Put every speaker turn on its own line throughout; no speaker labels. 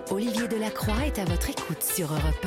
Olivier Delacroix est à votre écoute sur Europe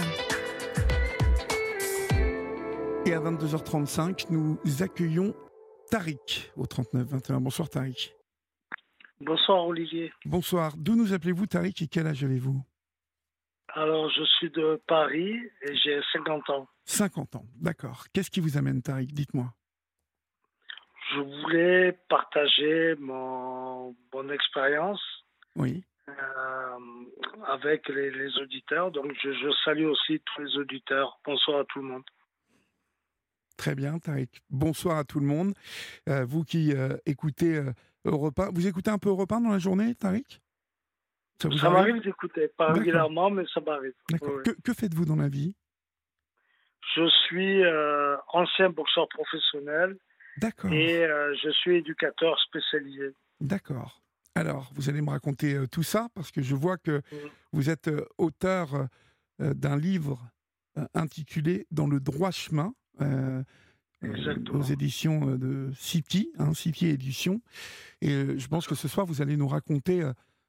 1.
Et à 22h35, nous accueillons Tariq au 39-21. Bonsoir Tariq.
Bonsoir Olivier.
Bonsoir. D'où nous appelez-vous Tariq et quel âge avez-vous?
Alors je suis de Paris et j'ai 50 ans.
50 ans, d'accord. Qu'est-ce qui vous amène Tariq? Dites-moi.
Je voulais partager mon expérience
Oui.
avec les auditeurs. Donc je salue aussi tous les auditeurs. Bonsoir à tout le monde.
Très bien Tariq. Bonsoir à tout le monde. Vous qui écoutez Europe 1, vous écoutez un peu Europe 1 dans la journée Tariq?
Ça m'arrive d'écouter, pas régulièrement, mais ça m'arrive.
D'accord.
Oui.
Que faites-vous dans la vie?
Je suis ancien boxeur professionnel.
D'accord.
Et je suis éducateur spécialisé.
D'accord. Alors, vous allez me raconter tout ça, parce que je vois que vous êtes auteur d'un livre intitulé « Dans le droit chemin », aux éditions de Sipi, Sipi Éditions. Et je pense que ce soir, vous allez nous raconter,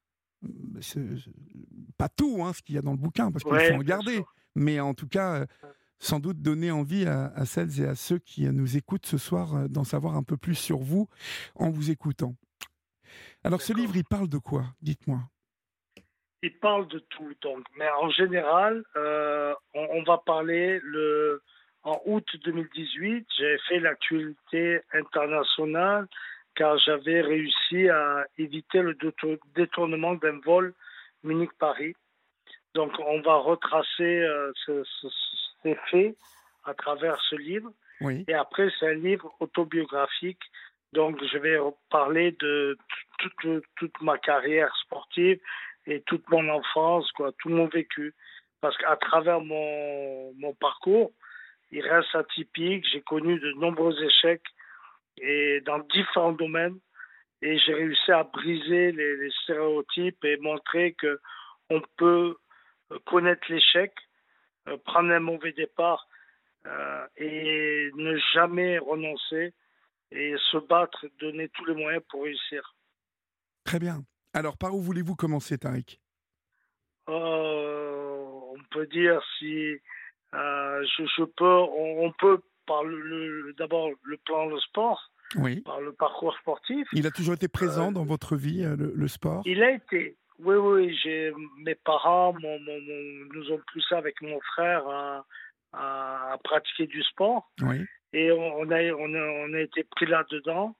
pas tout ce qu'il y a dans le bouquin, parce qu'il faut en garder, mais en tout cas, sans doute donner envie à celles et à ceux qui nous écoutent ce soir d'en savoir un peu plus sur vous en vous écoutant. Alors, ce livre, il parle de quoi? Dites-moi.
Il parle de tout, donc. Mais en général, on va parler en août 2018, j'avais fait l'actualité internationale car j'avais réussi à éviter le détournement d'un vol Munich-Paris. Donc, on va retracer ces faits à travers ce livre.
Oui.
Et après, c'est un livre autobiographique. Donc, je vais parler de toute ma carrière sportive et toute mon enfance, tout mon vécu. Parce qu'à travers mon parcours, il reste atypique. J'ai connu de nombreux échecs et dans différents domaines. Et j'ai réussi à briser les stéréotypes et montrer qu'on peut connaître l'échec, prendre un mauvais départ et ne jamais renoncer et se battre, donner tous les moyens pour réussir.
Très bien. Alors, par où voulez-vous commencer, Tariq?
On peut dire si on peut par d'abord le plan le sport,
oui.
Par le parcours sportif.
Il a toujours été présent dans votre vie, le sport?
Il a été. Oui. Mes parents nous ont poussé avec mon frère à pratiquer du sport.
Oui.
Et on a été pris là-dedans.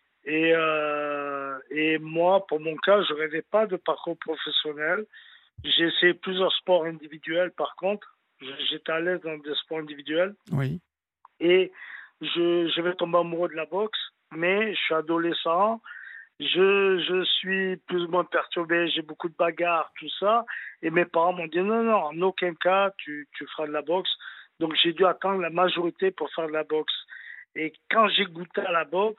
Et moi, pour mon cas, je ne rêvais pas de parcours professionnel. J'ai essayé plusieurs sports individuels, par contre. J'étais à l'aise dans des sports individuels.
Oui.
Et je vais tomber amoureux de la boxe, mais je suis adolescent. Je suis plus ou moins perturbé, j'ai beaucoup de bagarres, tout ça. Et mes parents m'ont dit non, en aucun cas, tu feras de la boxe. Donc j'ai dû attendre la majorité pour faire de la boxe. Et quand j'ai goûté à la boxe,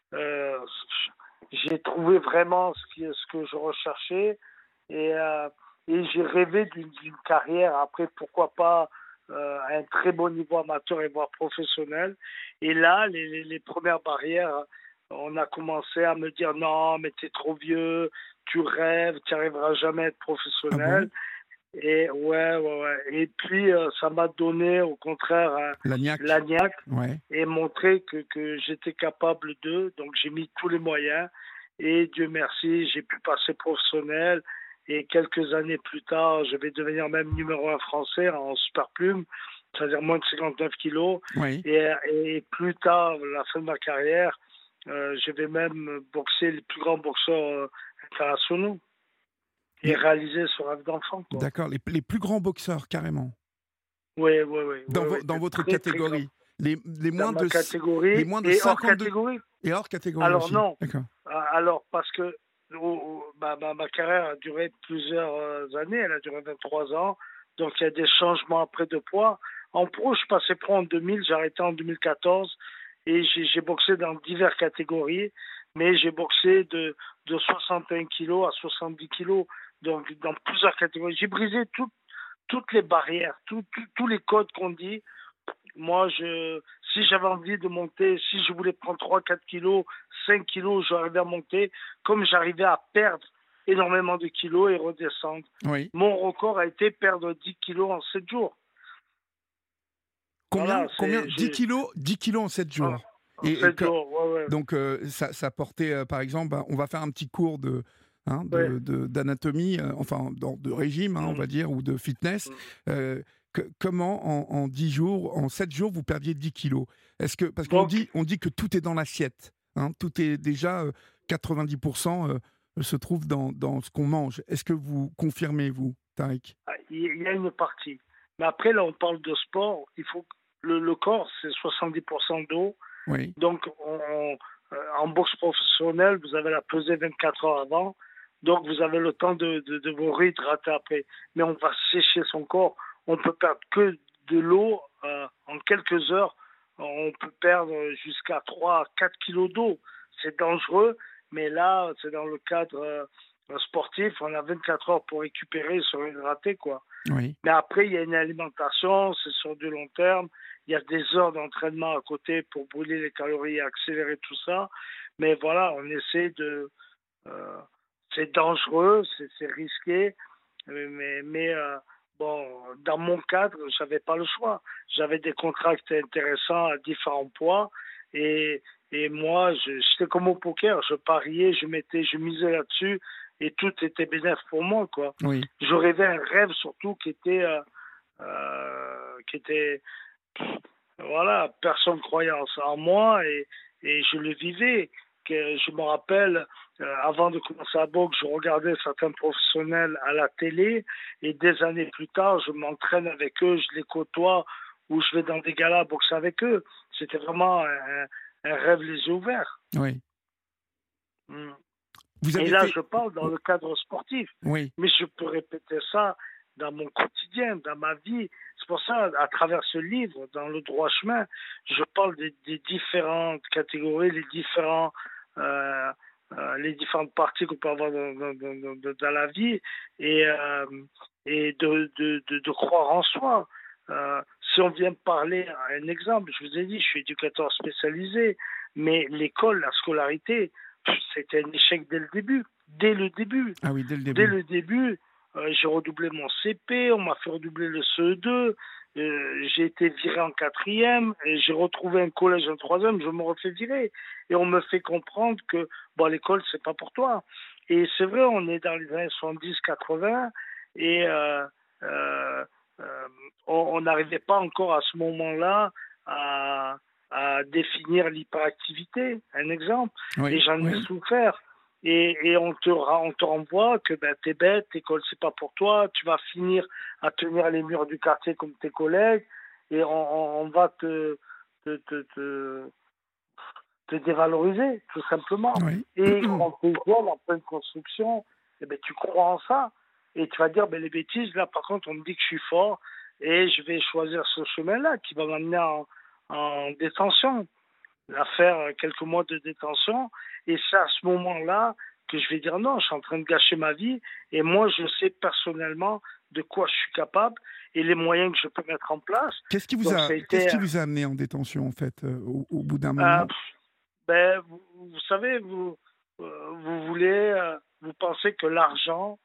j'ai trouvé vraiment ce que je recherchais. Et j'ai rêvé d'une carrière. Après, pourquoi pas à un très bon niveau amateur et voire professionnel. Et là, les premières barrières, on a commencé à me dire non, mais t'es trop vieux, tu rêves, tu n'arriveras jamais à être professionnel.
Ah bon?
Et ouais. Et puis, ça m'a donné, au contraire, l'agnac et montré que j'étais capable d'eux. Donc, j'ai mis tous les moyens. Et Dieu merci, j'ai pu passer professionnel. Et quelques années plus tard, je vais devenir même numéro 1 français en super plume, c'est-à-dire moins de 59 kilos.
Oui.
Et plus tard, la fin de ma carrière, je vais même boxer les plus grands boxeurs internationaux et réaliser ce rêve d'enfant.
D'accord, les plus grands boxeurs, carrément.
Oui.
Dans votre catégorie. Les moins
de
catégorie, les moins de 52
catégorie.
Et hors catégorie.
Alors
aussi.
non.
D'accord.
Alors parce que ma carrière a duré plusieurs années, elle a duré 23 ans, donc il y a des changements après de poids. En pro, je passais pro en 2000, j'ai arrêté en 2014 et j'ai boxé dans diverses catégories, mais j'ai boxé de 61 kilos à 70 kilos, donc dans plusieurs catégories. J'ai brisé toutes les barrières, tous les codes qu'on dit. Moi, si j'avais envie de monter, si je voulais prendre 3-4 kilos, 5 kilos, j'arrivais à monter, comme j'arrivais à perdre énormément de kilos et redescendre.
Oui.
Mon record a été perdre 10 kilos en 7 jours.
Combien,
Voilà,
combien 10 kilos, 10 kilos en 7 jours.
En 7 jours, ouais.
Donc, ça portait, par exemple, on va faire un petit cours d'anatomie, de régime, on va dire, ou de fitness. Comment, en 10 jours, en 7 jours, vous perdiez 10 kilos? Parce qu'on dit que tout est dans l'assiette. Tout est déjà, 90% se trouve dans ce qu'on mange. Est-ce que vous confirmez, vous, Tariq?
Il y a une partie. Mais après, là, on parle de sport. Il faut le corps, c'est 70% d'eau.
Oui.
Donc, en boxe professionnelle, vous avez la pesée 24 heures avant. Donc, vous avez le temps de vous réhydrater après. Mais on va sécher son corps. On peut perdre que de l'eau en quelques heures. On peut perdre jusqu'à 3 à 4 kilos d'eau. C'est dangereux. Mais là, c'est dans le cadre sportif. On a 24 heures pour récupérer et se réhydrater, quoi.
Oui.
Mais après, il y a une alimentation. C'est sur du long terme. Il y a des heures d'entraînement à côté pour brûler les calories et accélérer tout ça. Mais voilà, on essaie de... c'est dangereux, c'est risqué. Mais bon, dans mon cadre, je n'avais pas le choix. J'avais des contrats intéressants à différents poids. Et moi, j'étais comme au poker. Je pariais, je misais là-dessus. Et tout était bénéfique pour moi, quoi.
Oui.
Je rêvais un rêve surtout qui était voilà, personne croyait en moi et je le vivais. Je me rappelle, avant de commencer la boxe, je regardais certains professionnels à la télé et des années plus tard, je m'entraîne avec eux, je les côtoie ou je vais dans des galas boxer avec eux. C'était vraiment un rêve les yeux ouverts.
Oui.
Et là, je parle dans le cadre sportif.
Oui.
Mais je peux répéter ça dans mon quotidien, dans ma vie. C'est pour ça, à travers ce livre, dans le droit chemin, je parle des différentes catégories, les différentes parties qu'on peut avoir dans la vie et de croire en soi. Si on vient parler à un exemple, je vous ai dit, je suis éducateur spécialisé, mais l'école, la scolarité, c'était un échec dès le début. Dès le début.
Ah oui, dès le début.
Dès le début, j'ai redoublé mon CP, on m'a fait redoubler le CE2, j'ai été viré en 4e, et j'ai retrouvé un collège en 3e, je me refais virer. Et on me fait comprendre que l'école, c'est pas pour toi. Et c'est vrai, on est dans les années 70-80, et on n'arrivait pas encore à ce moment-là à définir l'hyperactivité, un exemple.
Oui,
et j'en ai souffert. Et on te renvoie que t'es bête, l'école c'est pas pour toi, tu vas finir à tenir les murs du quartier comme tes collègues et on va te dévaloriser tout simplement.
Oui.
Et quand tu es jeune en pleine construction, tu crois en ça et tu vas dire les bêtises, là par contre on me dit que je suis fort et je vais choisir ce chemin-là qui va m'amener en détention, à faire quelques mois de détention. Et c'est à ce moment-là que je vais dire non, je suis en train de gâcher ma vie et moi je sais personnellement de quoi je suis capable et les moyens que je peux mettre en place.
Qu'est-ce qui vous a amené en détention en fait au bout d'un moment?
Vous savez, vous voulez, vous pensez que l'argent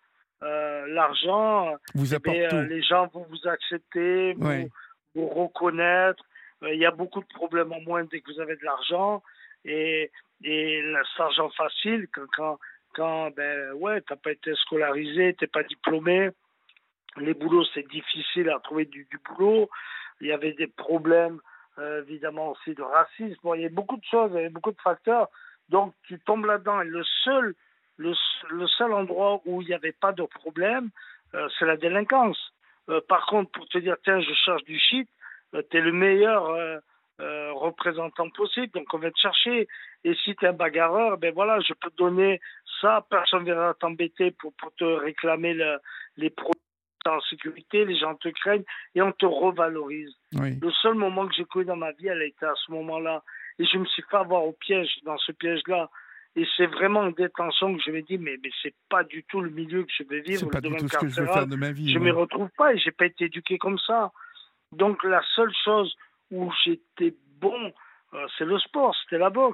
vous apporte tout.
les gens vont vous accepter, vous reconnaître. Il y a beaucoup de problèmes en moins dès que vous avez de l'argent et cet argent facile quand t'as pas été scolarisé, t'es pas diplômé, les boulots c'est difficile à trouver du boulot. Il y avait des problèmes évidemment aussi de racisme. Il y a beaucoup de choses, il y a beaucoup de facteurs. Donc tu tombes là-dedans et le seul endroit où il n'y avait pas de problème, c'est la délinquance. Par contre, pour te dire tiens je cherche du shit, t'es le meilleur représentant possible, donc on va te chercher. Et si t'es un bagarreur, je peux te donner ça, personne ne viendra t'embêter pour te réclamer les produits en sécurité, les gens te craignent et on te revalorise.
Oui.
Le seul moment que j'ai connu dans ma vie, elle a été à ce moment-là. Et je me suis fait avoir au piège, dans ce piège-là. Et c'est vraiment en détention que je me dis, mais c'est pas du tout le milieu que je vais vivre.
C'est pas du tout ce que je veux faire de ma vie.
Je ne m'y retrouve pas et j'ai pas été éduqué comme ça. Donc la seule chose où j'étais bon, c'est le sport, c'était la boxe.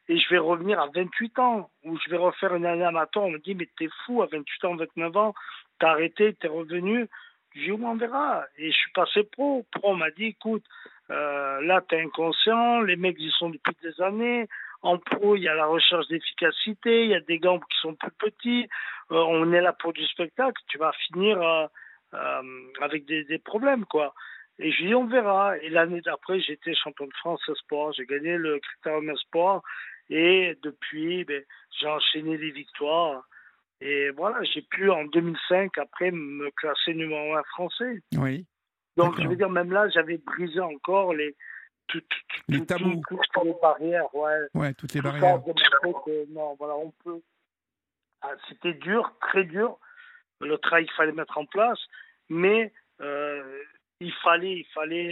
et je vais revenir à 28 ans, ou je vais refaire une année amateur. On me dit, mais t'es fou, à 28 ans, 29 ans, t'as arrêté, t'es revenu. Je dis, on verra. Et je suis passé pro. Pro, on m'a dit, écoute, là, t'es inconscient, les mecs, ils sont depuis des années. En pro, il y a la recherche d'efficacité, il y a des gants qui sont plus petits. On est là pour du spectacle. Tu vas finir avec des problèmes, quoi. Et je dis, on verra. Et l'année d'après, j'étais champion de France espoir. J'ai gagné le Critérium espoir. Et depuis, j'ai enchaîné les victoires. Et voilà, j'ai pu, en 2005, après, me classer numéro 1 français.
Oui.
Donc,
D'accord.
je veux dire, même là, j'avais brisé encore les
tabous.
toutes les barrières.
Ouais, toutes les
tout
barrières.
ça, démontrer que, non, voilà, on peut. Ah, c'était dur, très dur. Le travail qu'il fallait mettre en place. Mais il fallait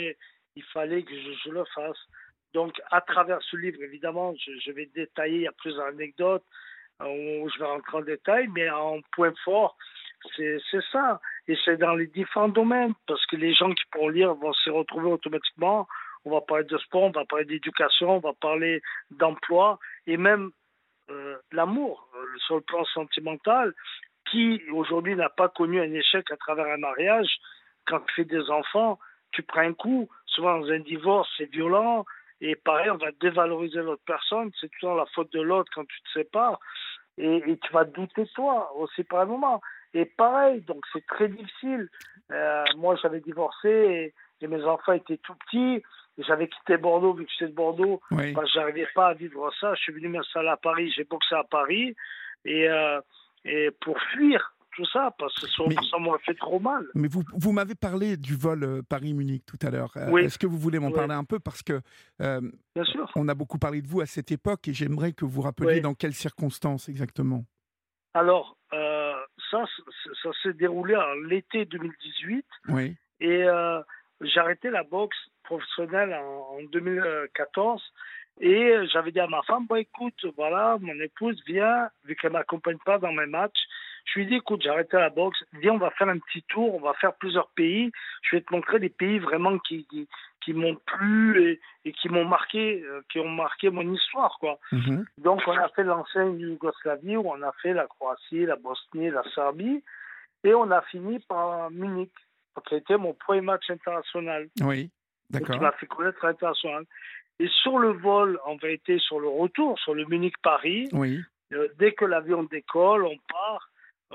que je le fasse. Donc, à travers ce livre, évidemment, je vais détailler, il y a plusieurs anecdotes où je vais rentrer en détail, mais en point fort, c'est ça. Et c'est dans les différents domaines, parce que les gens qui pourront lire vont s'y retrouver automatiquement. On va parler de sport, on va parler d'éducation, on va parler d'emploi, et même l'amour, sur le plan sentimental, qui aujourd'hui n'a pas connu un échec à travers un mariage. Quand tu fais des enfants, tu prends un coup. Souvent, dans un divorce, c'est violent. Et pareil, on va dévaloriser l'autre personne. C'est toujours la faute de l'autre quand tu te sépares. Et tu vas douter de toi aussi par un moment. Et pareil, donc c'est très difficile. Moi, j'avais divorcé et mes enfants étaient tout petits. J'avais quitté Bordeaux, vu que j'étais de Bordeaux.
Oui.
Je n'arrivais pas à vivre ça. Je suis venu m'installer à Paris. J'ai boxé à Paris. Et pour fuir tout ça, parce que ça m'a fait trop mal.
Mais vous m'avez parlé du vol Paris-Munich tout à l'heure.
Oui.
Est-ce que vous voulez m'en parler un peu? Parce que
Bien sûr.
On a beaucoup parlé de vous à cette époque et j'aimerais que vous rappeliez dans quelles circonstances exactement.
Alors, ça s'est déroulé en l'été 2018.
Oui.
Et j'ai arrêté la boxe professionnelle en 2014. Et j'avais dit à ma femme, écoute, voilà, mon épouse vient, vu qu'elle ne m'accompagne pas dans mes matchs, je lui ai dit, écoute, j'ai arrêté la boxe, viens, on va faire un petit tour, on va faire plusieurs pays, je vais te montrer des pays vraiment qui m'ont plu et qui m'ont marqué, qui ont marqué mon histoire, quoi.
Mm-hmm.
Donc, on a fait l'ancienne Yougoslavie, où on a fait la Croatie, la Bosnie, la Serbie, et on a fini par Munich, qui a été mon premier match international.
Oui, d'accord.
Qui m'a fait connaître à l'international. Et sur le vol, en vérité, sur le retour, sur le Munich-Paris,
oui.
Dès que l'avion décolle, on part.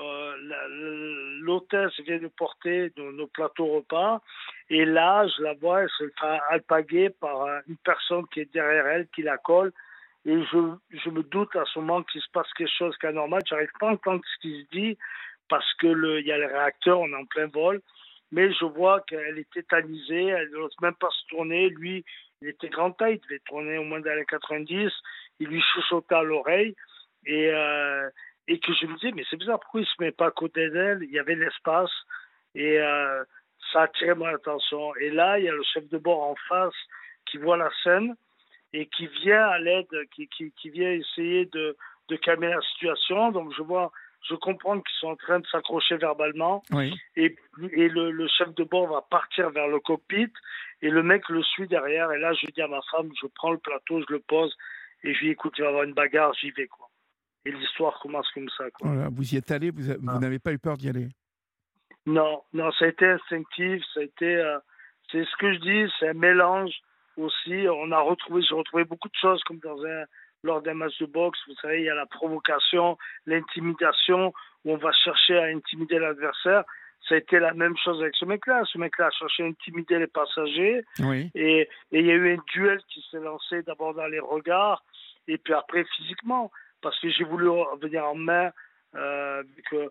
L'hôtesse vient nous porter nos plateaux repas. Et là, je la vois, elle se fait alpaguer par une personne qui est derrière elle, qui la colle. Et je me doute à ce moment qu'il se passe quelque chose qui est anormal. Je n'arrive pas à entendre ce qui se dit parce qu'il y a le réacteur, on est en plein vol. Mais je vois qu'elle est tétanisée, elle n'ose même pas se tourner. Lui, il était grand taille, il devait tourner au moins dans les 90. Il lui chuchotait à l'oreille. Et que je me disais, mais c'est bizarre, pourquoi il ne se met pas à côté d'elle? Il y avait l'espace. Et ça a attiré mon attention. Et là, il y a le chef de bord en face qui voit la scène et qui vient à l'aide, qui vient essayer de calmer la situation. Donc je comprends qu'ils sont en train de s'accrocher verbalement.
Oui.
Et le chef de bord va partir vers le cockpit et le mec le suit derrière. Et là, je dis à ma femme, je prends le plateau, je le pose et je lui dis, écoute, il va y avoir une bagarre, j'y vais, quoi. Et l'histoire commence comme ça, quoi.
Voilà, vous y êtes allé, vous n'avez pas eu peur d'y aller?
Non, ça a été instinctif, ça a été, c'est ce que je dis, c'est un mélange aussi. J'ai retrouvé beaucoup de choses comme lors d'un match de boxe. Vous savez, il y a la provocation, l'intimidation, où on va chercher à intimider l'adversaire. Ça a été la même chose avec ce mec-là. Ce mec-là a cherché à intimider les passagers.
Oui.
Et il y a eu un duel qui s'est lancé d'abord dans les regards et puis après physiquement. Parce que j'ai voulu venir en main, vu que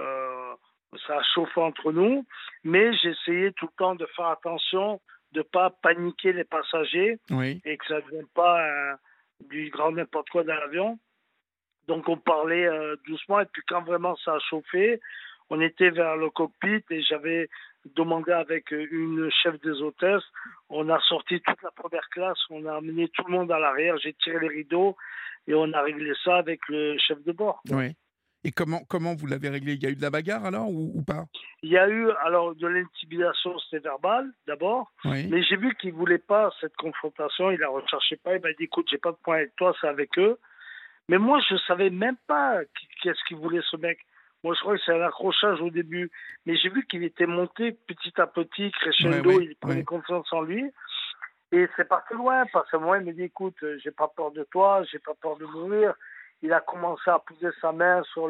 ça a chauffé entre nous. Mais j'ai essayé tout le temps de faire attention, de ne pas paniquer les passagers.
Oui.
Et que ça ne devienne pas du grand n'importe quoi dans l'avion. Donc on parlait doucement. Et puis quand vraiment ça a chauffé, on était vers le cockpit et j'avais demandé avec une chef des hôtesses. On a sorti toute la première classe, on a amené tout le monde à l'arrière, j'ai tiré les rideaux et on a réglé ça avec le chef de bord.
Oui. Et comment vous l'avez réglé? Il y a eu de la bagarre alors ou pas?
Il y a eu alors de l'intimidation, c'était verbal d'abord,
Oui.
mais j'ai vu qu'il voulait pas cette confrontation, il la recherchait pas, il m'a dit écoute, j'ai pas de point avec toi, c'est avec eux. Mais moi, je savais même pas qu'est-ce qu'il voulait ce mec. Moi, je crois que c'est un accrochage au début, mais j'ai vu qu'il était monté petit à petit,
Ouais,
crescendo,
ouais,
il prenait
ouais.
confiance en lui. Et c'est parti loin, parce que moi, il me dit, écoute, j'ai pas peur de toi, j'ai pas peur de mourir. Il a commencé à poser sa main sur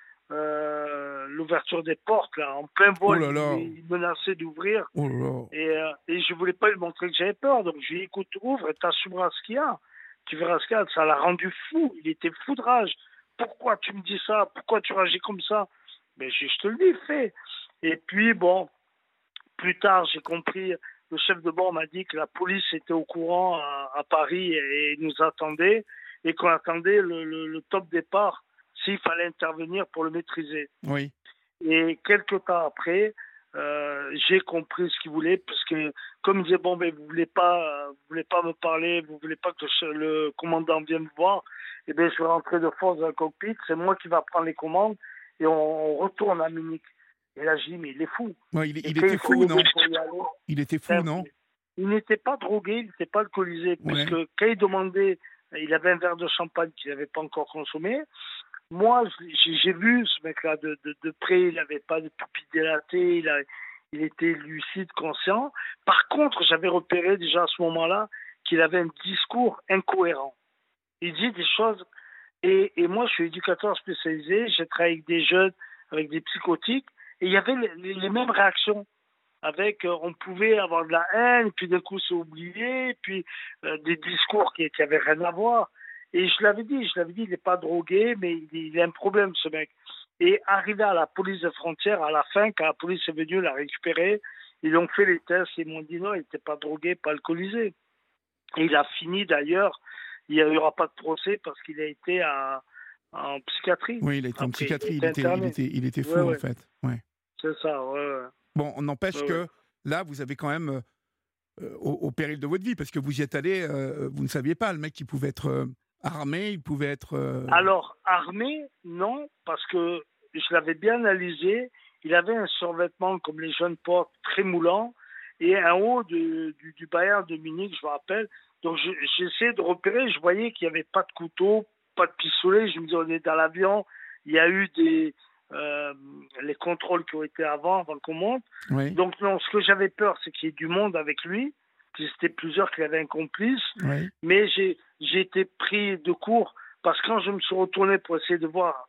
l'ouverture des portes, là, en plein
Oh
vol.
là là!
Il menaçait d'ouvrir.
Oh là là!
Et je voulais pas lui montrer que j'avais peur. Donc, je lui ai dit, écoute, ouvre et t'assumeras ce qu'il y a. Tu verras ce qu'il y a. Ça l'a rendu fou. Il était fou de rage. Pourquoi tu me dis ça? Pourquoi tu réagis comme ça? Mais je te le dis, fais. Et puis, bon, plus tard, j'ai compris, le chef de bord m'a dit que la police était au courant à Paris et nous attendait et qu'on attendait le top départ s'il fallait intervenir pour le maîtriser.
Oui.
Et quelques temps après, j'ai compris ce qu'il voulait parce que comme il disait bon ben vous voulez pas me parler, vous voulez pas que le commandant vienne me voir, et ben je vais rentrer de force dans le cockpit, c'est moi qui va prendre les commandes et on retourne à Munich. Et là, j'ai dit, mais il est fou.
Ouais, il était fou, non? Il était fou, non?
Il n'était pas drogué, il n'était pas alcoolisé.
Ouais.
Parce que quand il demandait, il avait un verre de champagne qu'il n'avait pas encore consommé. Moi, j'ai vu ce mec-là de près, il n'avait pas de pupille dilatée, il était lucide, conscient. Par contre, j'avais repéré déjà à ce moment-là qu'il avait un discours incohérent. Il dit des choses. Et moi, je suis éducateur spécialisé, j'ai travaillé avec des jeunes, avec des psychotiques. Et il y avait les mêmes réactions. Avec, on pouvait avoir de la haine, puis d'un coup c'est oublié, puis des discours qui avaient rien à voir. Et je l'avais dit, il n'est pas drogué, mais il a un problème ce mec. Et arrivé à la police de frontières, à la fin, quand la police est venue la récupérer, ils ont fait les tests, ils m'ont dit non, il n'était pas drogué, pas alcoolisé. Et il a fini d'ailleurs, il n'y aura pas de procès parce qu'il a été en psychiatrie.
Oui, il a été en psychiatrie, il était fou
ouais.
en fait. Ouais.
C'est ça, ouais.
Bon, on n'empêche que là, vous avez quand même, au péril de votre vie, parce que vous y êtes allé, vous ne saviez pas, le mec, il pouvait être armé, il pouvait être...
Alors, armé, non, parce que je l'avais bien analysé. Il avait un survêtement, comme les jeunes portent, très moulant, et un haut du Bayern de Munich, je me rappelle. Donc, j'essayais de repérer, je voyais qu'il n'y avait pas de couteau, pas de pistolet. Je me disais, on est dans l'avion, il y a eu les contrôles qui ont été avant qu'on monte.
Oui.
Donc non, ce que j'avais peur, c'est qu'il y ait du monde avec lui, que c'était plusieurs qui avaient un complice,
Oui.
mais j'ai été pris de court parce que quand je me suis retourné pour essayer de voir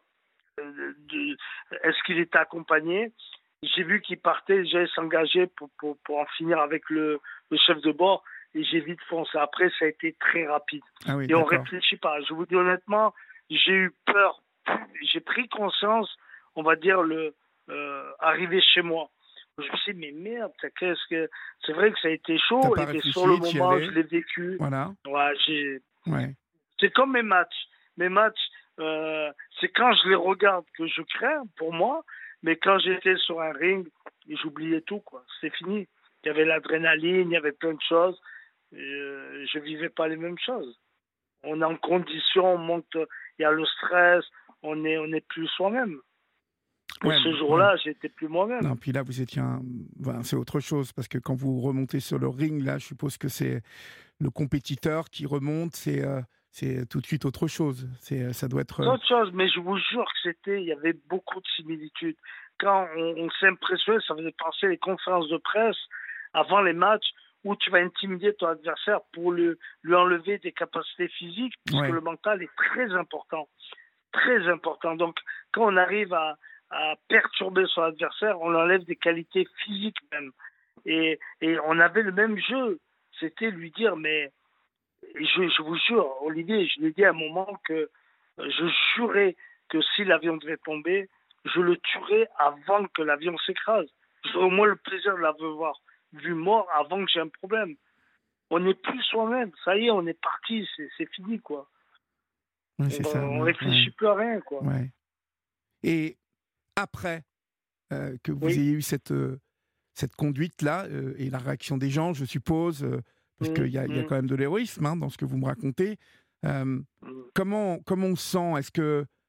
est-ce qu'il était accompagné, j'ai vu qu'il partait, j'allais s'engager pour en finir avec le chef de bord et j'ai vite foncé. Après, ça a été très rapide.
Ah oui,
et on ne réfléchit pas. Je vous dis honnêtement, j'ai eu peur. J'ai pris conscience, on va dire, arrivé chez moi. Je me suis dit, mais merde, c'est vrai que ça a été chaud, et sur le moment, je l'ai vécu.
Voilà.
Ouais, c'est comme mes matchs. Mes matchs, c'est quand je les regarde que je crains, pour moi, mais quand j'étais sur un ring, j'oubliais tout, quoi. C'était fini. Il y avait l'adrénaline, il y avait plein de choses. Je vivais pas les mêmes choses. On est en condition, on monte, il y a le stress, on est plus soi-même. Ce jour-là, j'étais plus moi-même.
Non, puis là, vous étiez c'est autre chose, parce que quand vous remontez sur le ring, là, je suppose que c'est le compétiteur qui remonte, c'est tout de suite autre chose. Ça doit être...
Autre chose, mais je vous jure que il y avait beaucoup de similitudes. Quand on s'impressionnait, ça faisait penser les conférences de presse avant les matchs, où tu vas intimider ton adversaire pour lui enlever des capacités physiques, puisque le mental est très important. Très important. Donc, quand on arrive à perturber son adversaire, on enlève des qualités physiques même. Et on avait le même jeu. C'était lui dire, mais je vous jure, Olivier, je lui ai dit à un moment que je jurais que si l'avion devait tomber, je le tuerais avant que l'avion s'écrase. J'aurais au moins le plaisir de l'avoir vu mort avant que j'ai un problème. On n'est plus soi-même. Ça y est, on est parti. C'est fini, quoi.
Oui, c'est ça.
On réfléchit plus à rien, quoi.
Ouais. Et après que vous ayez eu cette conduite-là et la réaction des gens, je suppose, parce qu'il y a quand même de l'héroïsme dans ce que vous me racontez, comment on sent? Est-ce que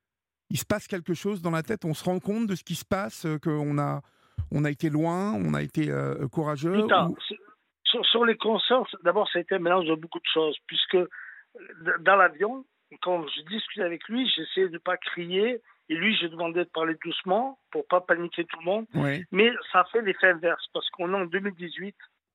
il se passe quelque chose dans la tête, on se rend compte de ce qui se passe, qu'on a été loin, on a été courageux.
Sur les concerts, d'abord, ça a été un mélange de beaucoup de choses, puisque dans l'avion, quand je discutais avec lui, j'essayais de ne pas crier, et lui, j'ai demandé de parler doucement pour ne pas paniquer tout le monde.
Oui.
Mais ça a fait l'effet inverse, parce qu'on est en 2018,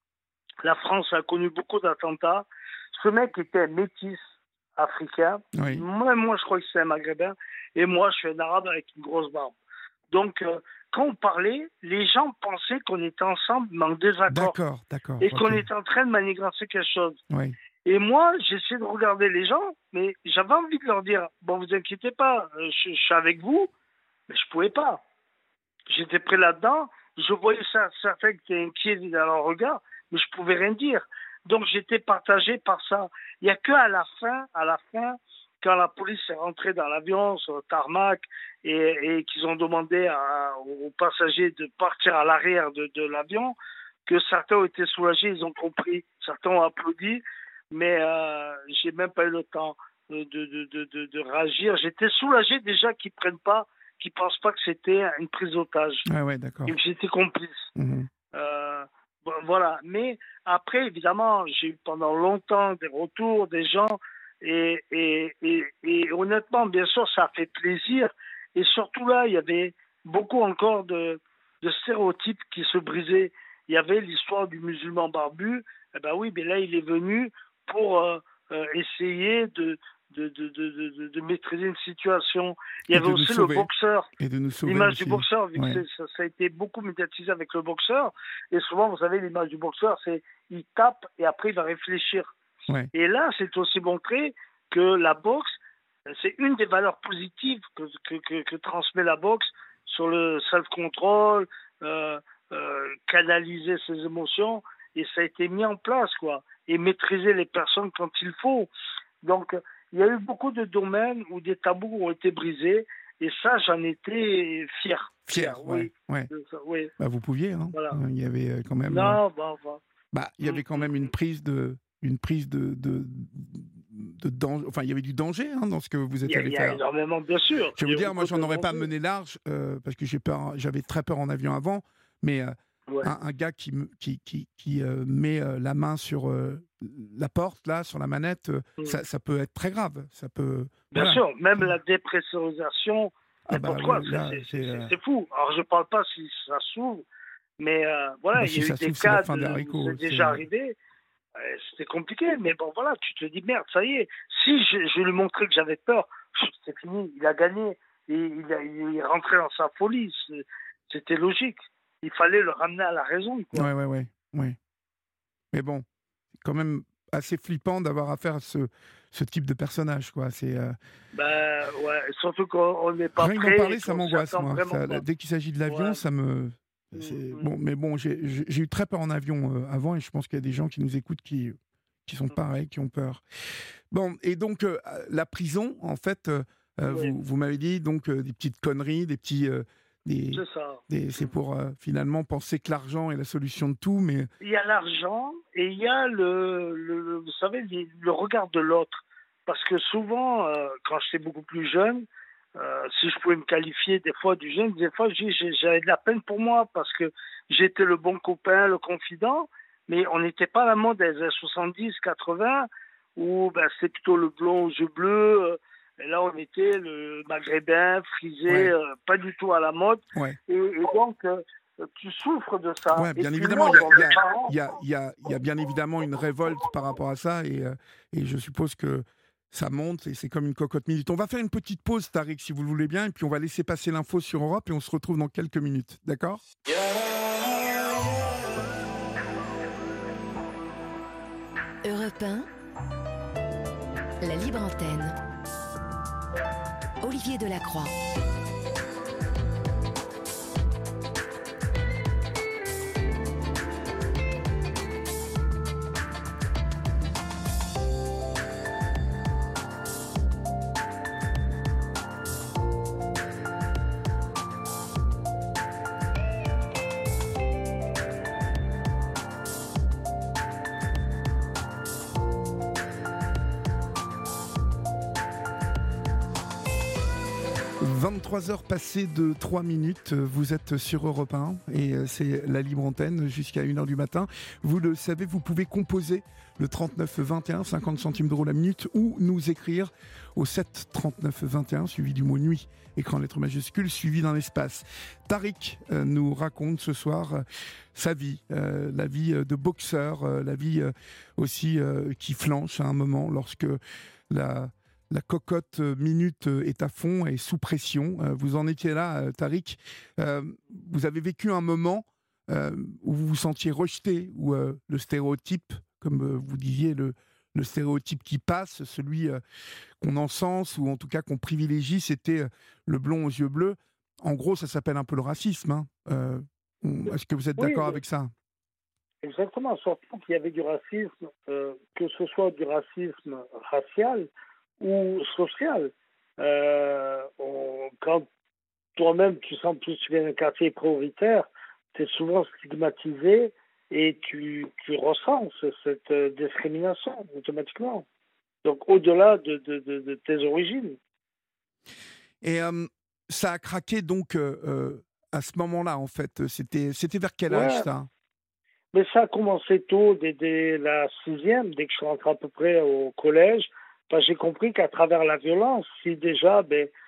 la France a connu beaucoup d'attentats. Ce mec était métis africain.
Oui.
Moi, je crois que c'est un maghrébin, et moi, je suis un arabe avec une grosse barbe. Donc, quand on parlait, les gens pensaient qu'on était ensemble, mais en désaccord.
D'accord.
Et qu'on était en train de manigancer quelque chose.
Oui.
Et moi, j'essayais de regarder les gens, mais j'avais envie de leur dire, bon, vous inquiétez pas, je suis avec vous, mais je pouvais pas. J'étais pris là-dedans, je voyais certains qui étaient inquiets dans leur regard, mais je pouvais rien dire. Donc, j'étais partagé par ça. Il n'y a qu'à la fin, quand la police est rentrée dans l'avion, sur le tarmac, et qu'ils ont demandé aux passagers de partir à l'arrière de l'avion, que certains ont été soulagés, ils ont compris, certains ont applaudi, mais j'ai même pas eu le temps de réagir. J'étais soulagé déjà qu'ils pensent pas que c'était une prise d'otage.
Ouais, d'accord.
Et que j'étais complice.
Mmh.
Voilà. Mais après, évidemment, j'ai eu pendant longtemps des retours des gens et honnêtement, bien sûr, ça a fait plaisir. Et surtout là, il y avait beaucoup encore de stéréotypes qui se brisaient. Il y avait l'histoire du musulman barbu. Eh ben oui, mais là, il est venu pour essayer de maîtriser une situation. Il y avait aussi le boxeur.
Et de nous sauver.
L'image
aussi.
du boxeur, vu
Ouais.
que ça a été beaucoup médiatisé avec le boxeur. Et souvent, vous savez, l'image du boxeur, c'est il tape et après, il va réfléchir.
Ouais.
Et là, c'est aussi montré que la boxe, c'est une des valeurs positives que transmet la boxe sur le self-control, canaliser ses émotions. Et ça a été mis en place, quoi. Et maîtriser les personnes quand il faut. Donc, il y a eu beaucoup de domaines où des tabous ont été brisés. Et ça, j'en étais fier.
Ouais.
Oui.
Bah, vous pouviez, hein.
Voilà.
Il y avait quand même.
Non,
il y avait quand même une prise de danger. Enfin, il y avait du danger dans ce que vous êtes allé faire.
Il y a énormément, bien sûr.
Je vais vous dire, moi, j'en aurais pas mené large parce que j'avais très peur en avion avant. Mais un gars qui met la main sur la porte, là, sur la manette, ça peut être très grave. Ça peut.
Bien sûr, même la dépressurisation, c'est fou. Alors, je ne parle pas si ça s'ouvre, mais voilà, il y a eu des cas c'est déjà arrivé. C'était compliqué, mais bon, voilà, tu te dis, merde, ça y est. Si je lui montrais que j'avais peur, c'est fini, il a gagné. Et il est rentré dans sa folie. C'était logique. Il fallait le ramener à la raison. Quoi.
Ouais. Mais bon, c'est quand même assez flippant d'avoir affaire à ce type de personnage, quoi. C'est.
Surtout qu'on n'est pas prêt.
Rien que d'en parler, ça m'angoisse, moi. Dès qu'il s'agit de l'avion, ça me. Bon, mais bon, j'ai eu très peur en avion avant, et je pense qu'il y a des gens qui nous écoutent qui sont pareils, qui ont peur. Bon, et donc la prison, en fait, vous m'avez dit donc des petites conneries, des petits.
C'est ça.
C'est pour finalement penser que l'argent est la solution de tout, mais...
Il y a l'argent et il y a vous savez, le regard de l'autre. Parce que souvent, quand j'étais beaucoup plus jeune, si je pouvais me qualifier des fois du jeune, des fois j'avais de la peine pour moi parce que j'étais le bon copain, le confident, mais on n'était pas à la mode des années 70, 80, où c'était plutôt le blond aux yeux bleus. Et là, on était le maghrébin, frisé, pas du tout à la mode.
Ouais.
Et donc, tu souffres de ça.
Ouais, bien évidemment, il y a bien évidemment une révolte par rapport à ça. Et je suppose que ça monte et c'est comme une cocotte minute. On va faire une petite pause, Tariq, si vous le voulez bien. Et puis, on va laisser passer l'info sur Europe et on se retrouve dans quelques minutes. D'accord ?
Europe 1, la libre antenne. Olivier Delacroix.
23 heures passées de 3 minutes, vous êtes sur Europe 1 et c'est la libre antenne jusqu'à 1h du matin. Vous le savez, vous pouvez composer le 39 21, 50 centimes d'euros la minute, ou nous écrire au 7 39 21, suivi du mot nuit, écran lettres majuscules, suivi d'un espace. Tariq nous raconte ce soir sa vie, la vie de boxeur, la vie aussi qui flanche à un moment lorsque la cocotte minute est à fond et sous pression. Vous en étiez là, Tariq. Vous avez vécu un moment où vous vous sentiez rejeté, où le stéréotype, comme vous disiez, le stéréotype qui passe, celui qu'on encense ou en tout cas qu'on privilégie, c'était le blond aux yeux bleus. En gros, ça s'appelle un peu le racisme. Est-ce que vous êtes d'accord avec ça ?
Exactement, surtout qu'il y avait du racisme, que ce soit du racisme racial ou social. Quand toi-même, tu sens que tu viens d'un quartier prioritaire, tu es souvent stigmatisé et tu ressens cette discrimination automatiquement. Donc, au-delà de tes origines.
Et ça a craqué donc à ce moment-là, en fait. C'était vers quel âge, ça ?
Mais ça a commencé tôt, dès la 6e, dès que je suis rentré à peu près au collège. J'ai compris qu'à travers la violence, si déjà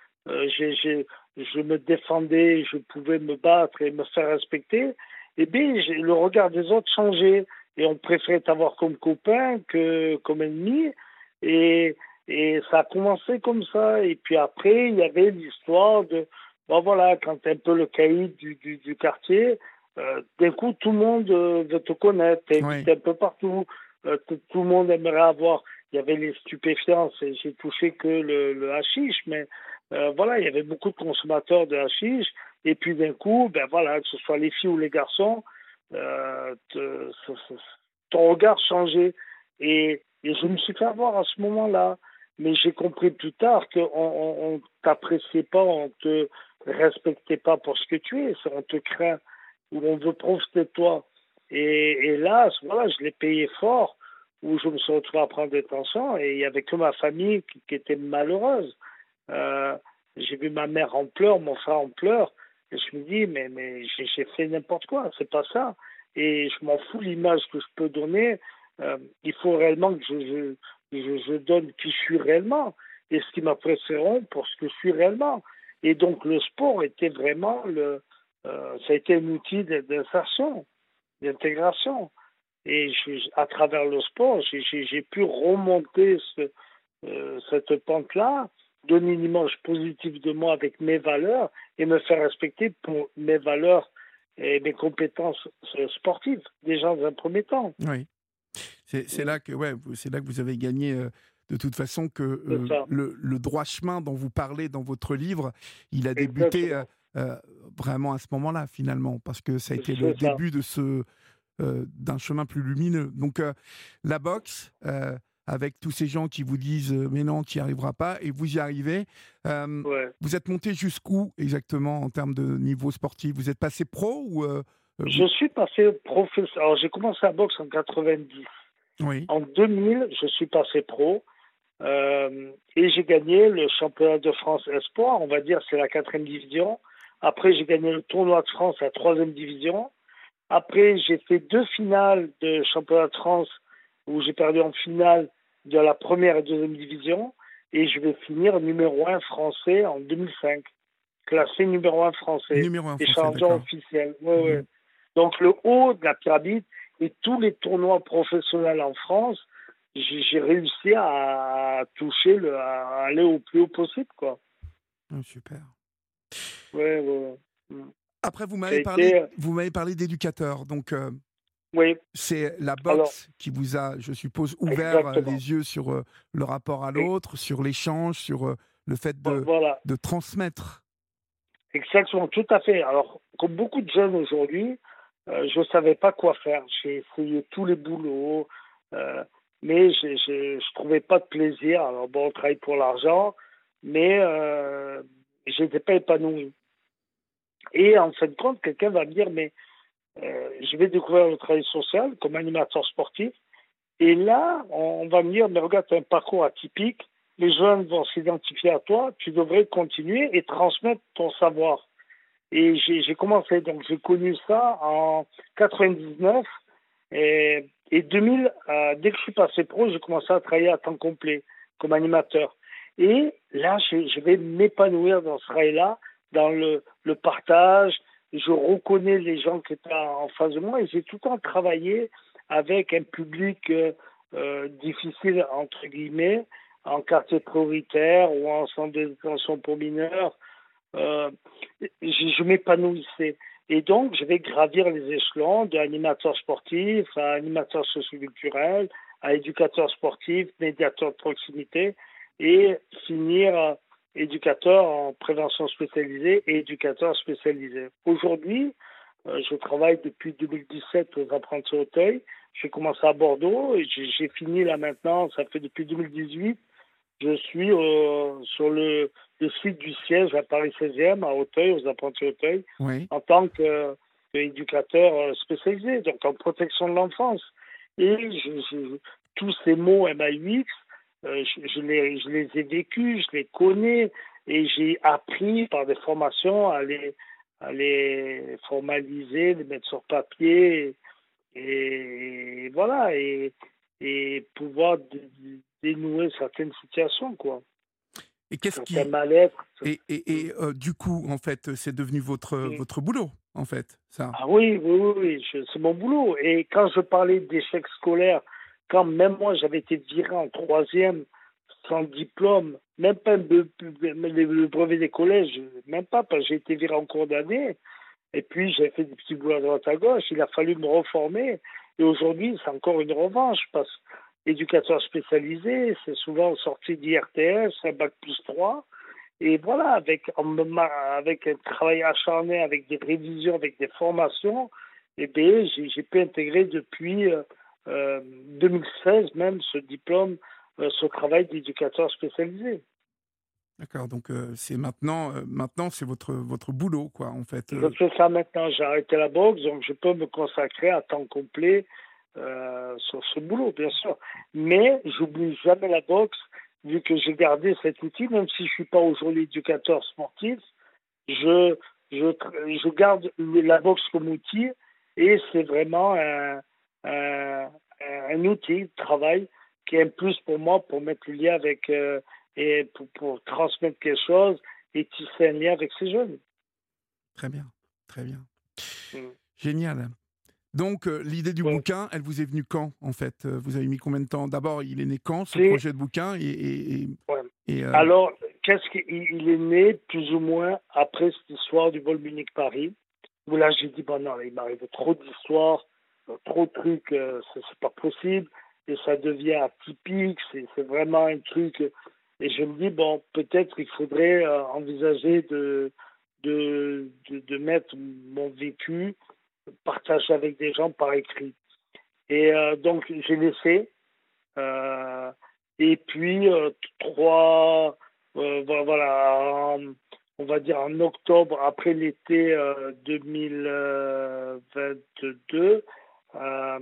je me défendais, je pouvais me battre et me faire respecter, eh bien, le regard des autres changeait. Et on préférait t'avoir comme copain que comme ennemi. Et ça a commencé comme ça. Et puis après, il y avait l'histoire de, quand t'es un peu le caïd du quartier, d'un coup, tout le monde veut te connaître. T'es invité un peu partout. Tout le monde aimerait avoir. Il y avait les stupéfiants, j'ai touché que le hashish, mais il y avait beaucoup de consommateurs de hashish. Et puis d'un coup, que ce soit les filles ou les garçons, ton regard changeait. Et je me suis fait avoir à ce moment-là. Mais j'ai compris plus tard qu'on t'appréciait pas, on te respectait pas pour ce que tu es, on te craint, ou on veut profiter de toi. Et là, je l'ai payé fort, où je me suis retrouvé à prendre des tensions, et il n'y avait que ma famille qui était malheureuse. J'ai vu ma mère en pleurs, mon frère en pleurs, et je me dis, mais j'ai fait n'importe quoi, c'est pas ça. Et je m'en fous de l'image que je peux donner. Il faut réellement que je donne qui je suis réellement, et ce qui m'apprécieront pour ce que je suis réellement. Et donc le sport était vraiment ça a été un outil d'insertion, d'intégration. Et à travers le sport, j'ai pu remonter cette pente-là, donner une image positive de moi avec mes valeurs et me faire respecter pour mes valeurs et mes compétences sportives, déjà dans un premier temps.
Oui. C'est là que vous avez gagné de toute façon que le droit chemin dont vous parlez dans votre livre, il a débuté vraiment à ce moment-là finalement, parce que ça a été le début de d'un chemin plus lumineux. Donc la boxe, avec tous ces gens qui vous disent mais non, tu n'y arriveras pas, et vous y arrivez. Vous êtes monté jusqu'où exactement en termes de niveau sportif ? Vous êtes passé pro ou
Je suis passé professeur. Alors j'ai commencé la boxe en 90.
Oui.
En 2000, je suis passé pro et j'ai gagné le championnat de France Espoir, on va dire c'est la 4e division. Après j'ai gagné le tournoi de France, la 3e division. Après, j'ai fait 2 finales de championnat de France où j'ai perdu en finale de la 1re et 2e division. Et je vais finir numéro 1 français en 2005. Classé numéro 1 français.
Numéro 1
et
français,
champion officiel. Ouais. Donc, le haut de la pyramide et tous les tournois professionnels en France, j'ai réussi à toucher, à aller au plus haut possible, quoi.
Oh, super.
Ouais.
Après, vous m'avez parlé d'éducateur, donc
oui.
c'est la boxe qui vous a, je suppose, ouvert les yeux sur le rapport à l'autre, sur l'échange, sur le fait de transmettre.
Exactement, tout à fait. Alors, comme beaucoup de jeunes aujourd'hui, je ne savais pas quoi faire. J'ai essayé tous les boulots, mais je ne trouvais pas de plaisir. Alors, on travaille pour l'argent, mais je n'étais pas épanoui. Et en fin de compte, quelqu'un va me dire, mais je vais découvrir le travail social comme animateur sportif. Et là, on va me dire, mais regarde, tu as un parcours atypique, les jeunes vont s'identifier à toi, tu devrais continuer et transmettre ton savoir. Et j'ai commencé, donc j'ai connu ça en 99 et 2000, dès que je suis passé pro, j'ai commencé à travailler à temps complet comme animateur. Et là, je vais m'épanouir dans ce travail-là, dans le partage. Je reconnais les gens qui étaient en face de moi et j'ai tout le temps travaillé avec un public difficile, entre guillemets, en quartier prioritaire ou en centre de détention pour mineurs. Euh, je m'épanouissais. Et donc, je vais gravir les échelons d'animateur sportif à animateur socioculturel, à éducateur sportif, médiateur de proximité et finir éducateur en prévention spécialisée et éducateur spécialisé. Aujourd'hui, je travaille depuis 2017 aux apprentis Auteuil. J'ai commencé à Bordeaux et j'ai fini là maintenant, ça fait depuis 2018. Je suis sur le site du siège à Paris 16e, à Auteuil, aux apprentis Auteuil,
Oui.
en tant qu'éducateur spécialisé, donc en protection de l'enfance. Et tous ces mots MAUX, je les ai vécus, je les connais, et j'ai appris par des formations à les formaliser, les mettre sur papier, et voilà, et pouvoir dénouer certaines situations, quoi.
Et qu'est-ce qui
Certains mal-être.
du coup, en fait, c'est devenu votre boulot, en fait, ça?
Ah oui, c'est mon boulot. Et quand je parlais d'échec scolaire, quand même moi j'avais été viré en troisième sans diplôme, même pas le brevet des collèges, même pas, parce que j'ai été viré en cours d'année. Et puis j'ai fait des petits boulots à droite à gauche, il a fallu me reformer. Et aujourd'hui, c'est encore une revanche, parce qu'éducateur spécialisé, c'est souvent sorti d'IRTS, un bac+3. Et voilà, avec un travail acharné, avec des révisions, avec des formations, eh bien, j'ai pu intégrer depuis 2016 même ce diplôme, ce travail d'éducateur spécialisé.
D'accord, donc c'est maintenant c'est votre boulot, quoi, en fait.
Je fais ça maintenant, j'ai arrêté la boxe, donc je peux me consacrer à temps complet sur ce boulot, bien sûr. Mais j'oublie jamais la boxe, vu que j'ai gardé cet outil, même si je suis pas aujourd'hui éducateur sportif, je, je garde la boxe comme outil et c'est vraiment un outil de travail qui est un plus pour moi pour mettre le lien avec et pour transmettre quelque chose et tisser un lien avec ces jeunes.
Très bien, très bien.
Mm.
Génial. Donc, l'idée du
Ouais.
bouquin, elle vous est venue quand, en fait? Vous avez mis combien de temps? D'abord, il est né quand, ce
C'est-
projet de bouquin?
ouais.
Et,
Alors, qu'est-ce qu'il il est né plus ou moins après cette histoire du vol Munich-Paris, où là j'ai dit, bon non, là, il m'arrive trop d'histoires, trop de trucs, c'est pas possible, et ça devient atypique, c'est vraiment un truc, et je me dis, bon, peut-être il faudrait envisager de mettre mon vécu, partager avec des gens par écrit. Et donc j'ai laissé, euh, et puis on va dire en octobre, après l'été 2022, euh,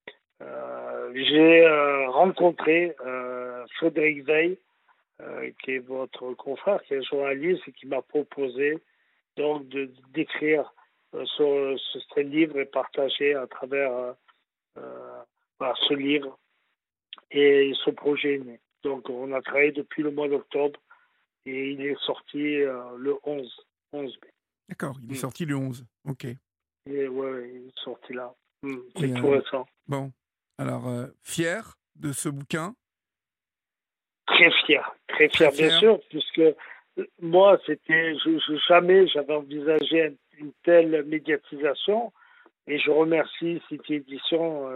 j'ai rencontré Frédéric Veil, qui est votre confrère, qui est journaliste et qui m'a proposé donc d'écrire ce livre et partager à travers voilà, ce livre et ce projet est né. Donc on a travaillé depuis le mois d'octobre et il est sorti le 11 mai.
d'accord, il est sorti le 11. Ok.
Et ouais, il est sorti là. C'est
Et,
tout récent.
bon, alors, fier de ce bouquin?
Très fier,
Très
bien
fier.
sûr, puisque moi, jamais j'avais envisagé une telle médiatisation et je remercie City Édition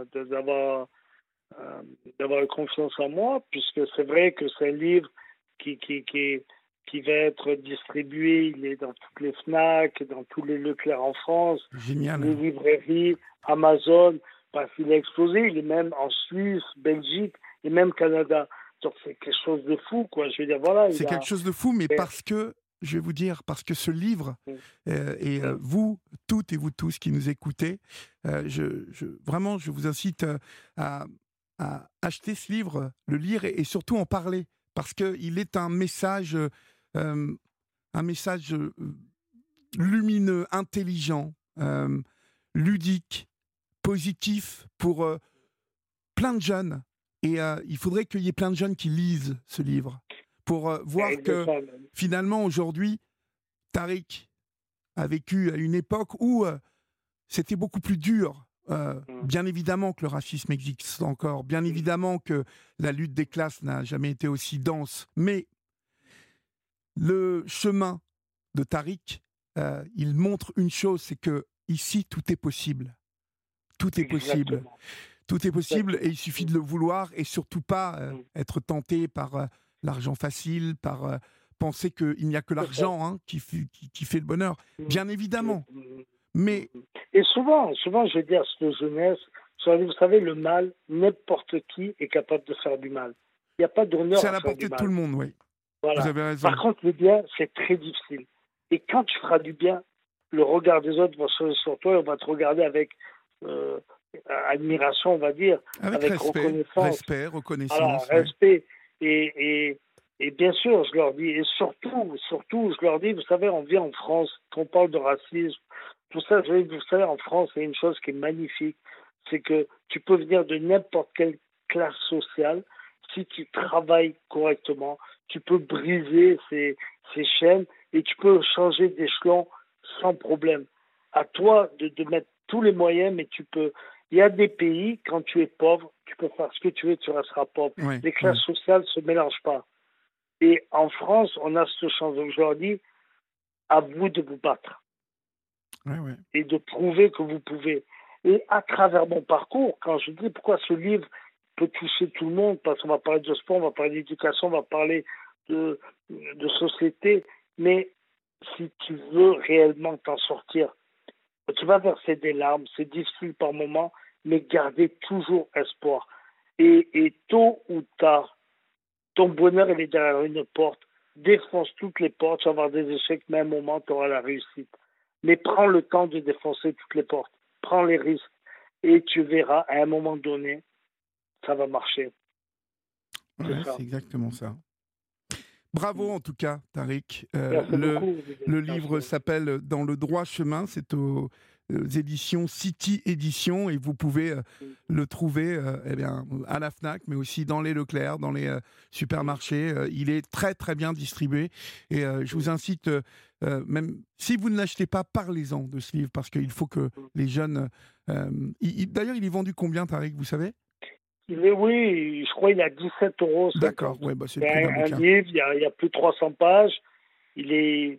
d'avoir eu confiance en moi, puisque c'est vrai que c'est un livre qui va être distribué, il est dans toutes les FNAC, dans tous les Leclerc en France,
Génial.
les librairies, Amazon, parce qu'il a explosé, il est même en Suisse, Belgique et même Canada. Donc c'est quelque chose de fou, quoi. Je veux dire, voilà.
C'est quelque chose de fou, mais parce que, je vais vous dire, parce que ce livre, vous, toutes et vous tous qui nous écoutez, vraiment, je vous incite à acheter ce livre, le lire et surtout en parler. parce qu'il est un message lumineux, intelligent, ludique, positif pour plein de jeunes. Et il faudrait qu'il y ait plein de jeunes qui lisent ce livre pour voir que finalement aujourd'hui, Tariq a vécu à une époque où c'était beaucoup plus dur. Bien évidemment que le racisme existe encore, bien évidemment que la lutte des classes n'a jamais été aussi dense, mais le chemin de Tariq, il montre une chose, c'est que ici tout est possible. Tout est possible.
Exactement.
Tout est possible et il suffit de le vouloir et surtout pas être tenté par l'argent facile, par penser qu'il n'y a que l'argent qui fait le bonheur. Bien évidemment. Mais...
Et souvent, je dis à cette jeunesse, vous savez, le mal, n'importe qui est capable de faire du mal. Il n'y a pas d'honneur
c'est à
à
la
faire
portée
du
de
mal.
tout le monde, oui.
Voilà.
Vous avez raison.
Par contre, le bien, c'est très difficile. Et quand tu feras du bien, le regard des autres va se sur toi et on va te regarder avec admiration, on va dire, avec reconnaissance.
Reconnaissance.
Voilà, respect. Et bien sûr, je leur dis, et surtout, je leur dis, vous savez, on vit en France, quand on parle de racisme, tout ça, vous savez, en France, il y a une chose qui est magnifique, c'est que tu peux venir de n'importe quelle classe sociale, si tu travailles correctement, tu peux briser ces chaînes et tu peux changer d'échelon sans problème. À toi de mettre tous les moyens, mais tu peux. Il y a des pays, quand tu es pauvre, tu peux faire ce que tu veux, tu resteras pauvre.
Oui,
les classes sociales ne se mélangent pas. Et en France, on a cette chance. Donc je leur dis, à vous de vous battre.
Oui.
Et de prouver que vous pouvez. Et à travers mon parcours, quand je dis pourquoi ce livre peut toucher tout le monde, parce qu'on va parler de sport, on va parler d'éducation, on va parler de société, mais si tu veux réellement t'en sortir, tu vas verser des larmes, c'est difficile par moments, mais garder toujours espoir. Et tôt ou tard, ton bonheur il est derrière une porte, défonce toutes les portes, tu vas avoir des échecs, mais à un moment, tu auras la réussite. Mais prends le temps de défoncer toutes les portes, prends les risques, et tu verras, à un moment donné, ça va marcher.
C'est exactement ça. Bravo en tout cas, Tariq.
Le
livre s'appelle Dans le droit chemin, c'est aux éditions City Éditions et vous pouvez le trouver à la FNAC, mais aussi dans les Leclerc, dans les supermarchés. Il est très très bien distribué et je vous incite, même si vous ne l'achetez pas, parlez-en de ce livre parce qu'il faut que les jeunes... D'ailleurs, il est vendu combien, Tariq, vous savez ?
Oui, je crois qu'il est à 17 €.
D'accord, ouais, c'est le prix d'un bouquin.
Livre, il y a plus de 300 pages. Il est,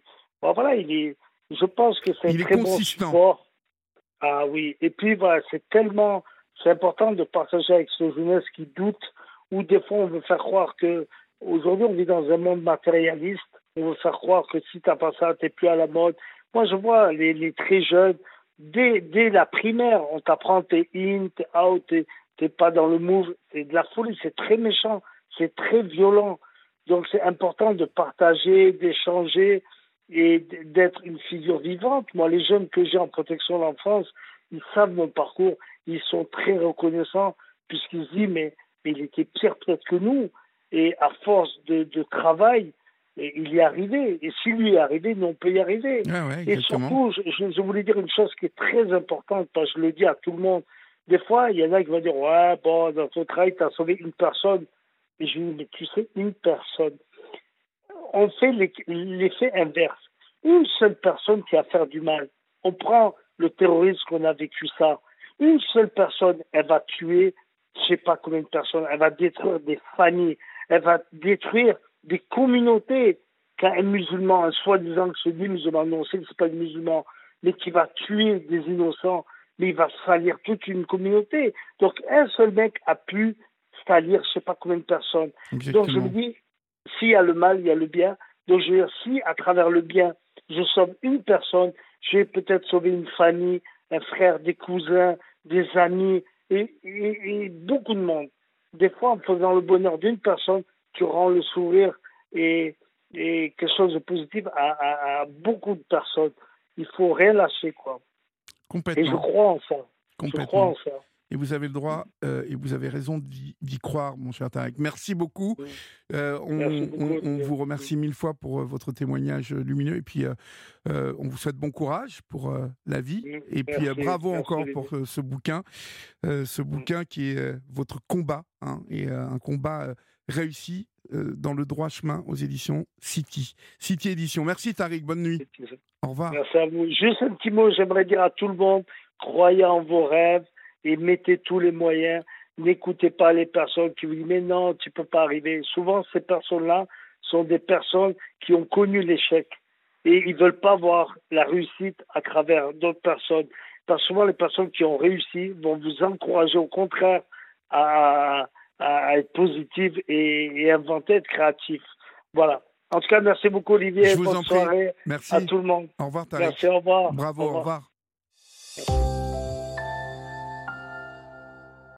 je pense que c'est un très bon support. Ah oui, et puis voilà, c'est important de partager avec ces jeunesses qui doutent, ou des fois on veut faire croire que, aujourd'hui on vit dans un monde matérialiste, on veut faire croire que si t'as pas ça, t'es plus à la mode. Moi je vois les très jeunes, dès la primaire, on t'apprend t'es in, t'es out, t'es pas dans le move, c'est de la folie, c'est très méchant, c'est très violent. Donc c'est important de partager, d'échanger et d'être une figure vivante. Moi, les jeunes que j'ai en protection de l'enfance, ils savent mon parcours, ils sont très reconnaissants puisqu'ils se disent mais il était pire peut-être que nous. Et à force de travail, il y est arrivé. Et s'il lui est arrivé, nous on peut y arriver. Et surtout, je voulais dire une chose qui est très importante, parce que je le dis à tout le monde. Des fois, il y en a qui vont dire « Ouais, bon, dans ton travail, tu as sauvé une personne. » Et je dis « Mais tu sais, une personne. » On fait l'effet inverse. Une seule personne qui a fait du mal. On prend le terrorisme qu'on a vécu ça. Une seule personne, elle va tuer, je ne sais pas combien de personnes. Elle va détruire des familles. Elle va détruire des communautés. Quand un musulman, un soi-disant que se dit musulman, non, c'est pas le musulman, mais qui va tuer des innocents, mais il va salir toute une communauté. Donc, un seul mec a pu salir je ne sais pas combien de personnes.
Exactement.
Donc, je me dis, s'il y a le mal, il y a le bien. Donc, je veux dire, si à travers le bien, je sauve une personne, je vais peut-être sauver une famille, un frère, des cousins, des amis, et beaucoup de monde. Des fois, en faisant le bonheur d'une personne, tu rends le sourire et quelque chose de positif à beaucoup de personnes. Il faut rien lâcher, quoi.
Complètement.
Et je crois en ça.
Complètement.
Je crois en ça.
et vous avez le droit et vous avez raison d'y croire, mon cher Tarek. Merci beaucoup. On vous remercie mille fois pour votre témoignage lumineux et puis on vous souhaite bon courage pour la vie et puis bravo encore pour ce bouquin qui est votre combat et un combat réussi dans le droit chemin aux éditions City Éditions. Merci Tariq, bonne nuit. Au revoir.
Merci à vous. Juste un petit mot, j'aimerais dire à tout le monde, croyez en vos rêves et mettez tous les moyens. N'écoutez pas les personnes qui vous disent mais non, tu peux pas arriver. Souvent, ces personnes-là sont des personnes qui ont connu l'échec et ils veulent pas voir la réussite à travers d'autres personnes. Parce que souvent, les personnes qui ont réussi vont vous encourager au contraire à être positive et inventer, être créatif. Voilà. En tout cas, merci beaucoup Olivier.
Je vous en prie.
Soirée
merci
à tout le monde.
Au revoir Tariq.
Merci, au revoir.
Bravo,
au revoir.
Au revoir.